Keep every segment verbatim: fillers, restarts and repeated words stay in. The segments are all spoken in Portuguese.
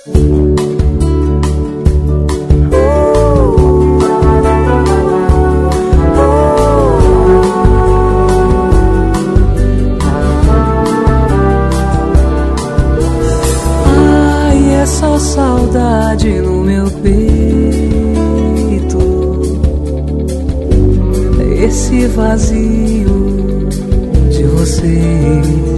Essa saudade no meu peito, esse vazio de você.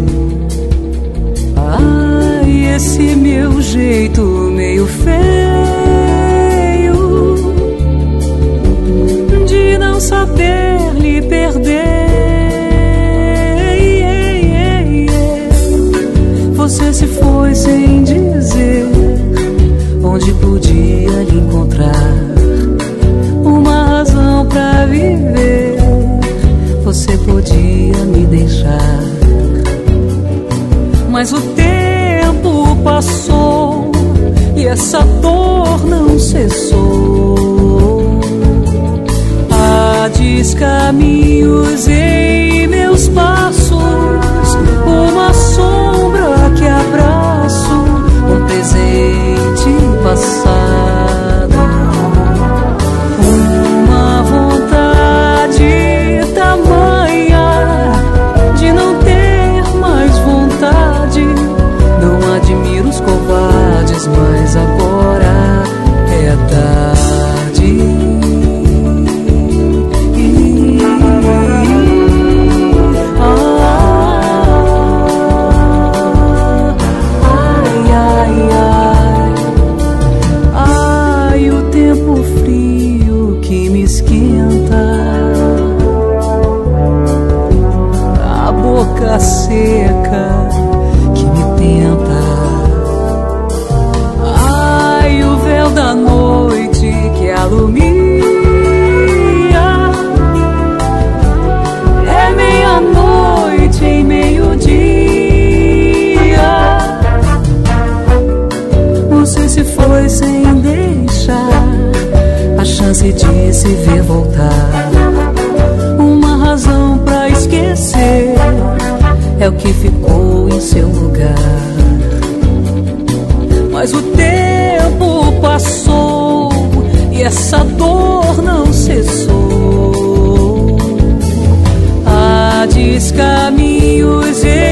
Ai, esse meu jeito meio feio de não saber lhe perder. Você se foi sem dizer onde podia lhe encontrar uma razão pra viver. Você podia me deixar, mas o tempo passou e essa dor não cessou. Há descaminhos em meus passos, uma sombra que abraço, um presente passado, uma vontade tamanha de não ter mais vontade. Não admiro os covardes, mas agora é tarde. A seca que me tenta. Ai, o véu da noite que alumia. É meia-noite em meio-dia. Você se foi sem deixar a chance de se ver voltar. Uma razão pra esquecer é o que ficou em seu lugar. Mas o tempo passou e essa dor não cessou. Há descaminhos